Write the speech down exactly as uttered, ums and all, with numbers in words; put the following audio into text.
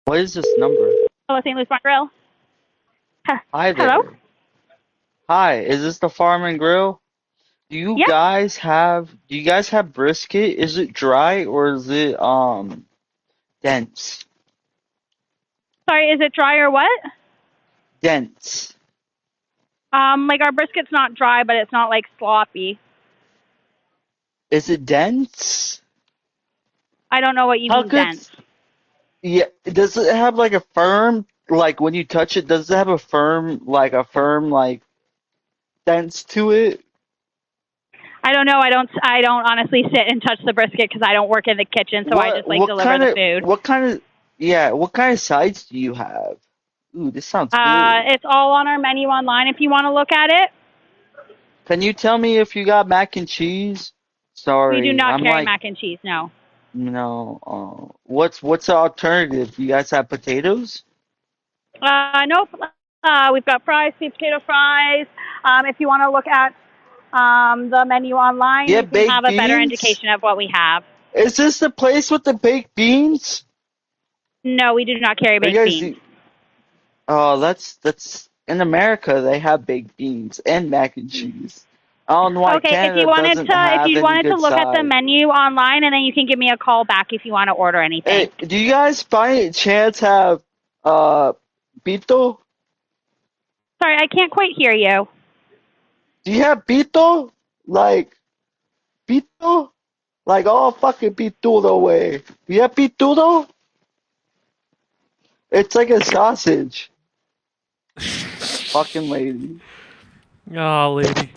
What is this number? Hello, Saint Louis Bar Grill. Huh. Hi Hello? there. Hi, is this the Farm and Grill? Do you Yeah. guys have do you guys have brisket? Is it dry or is it um dense? Sorry, is it dry or what? Dense. Um, like our brisket's not dry, but it's not like sloppy. Is it dense? I don't know what you How mean could dense. yeah, does it have like a firm like when you touch it, does it have a firm like a firm like dense to it? I don't know. I don't. I don't honestly sit and touch the brisket because I don't work in the kitchen, so I What just like what deliver kind the of food. what kind of yeah, what kind of sides do you have? Ooh, this sounds Uh, good. it's all on our menu online if you want to look at it. Can you tell me if you got mac and cheese? We do Sorry, not I'm carry like, mac and cheese. No. you know, uh, what's what's the alternative? You guys have potatoes? Uh, nope. Uh, we've got fries, sweet potato fries. Um, if you want to look at um, the menu online, You you have can have baked a better beans? indication of what we have. Is this the place with the baked beans? No, we do not carry Are you baked guys? beans. Oh, that's that's in America they have baked beans and mac and cheese. I don't know why Okay, if you Canada wanted doesn't to, if have you any wanted to good look at the side. menu online, and then you can give me a call back if you want to order anything. Hey, do you guys by any chance have uh pito? Sorry, I can't quite hear you. Do you have pito? Like pito? Like all fucking pitudo way. Do you have pitudo? It's like a sausage. Fucking lady. Oh, lady.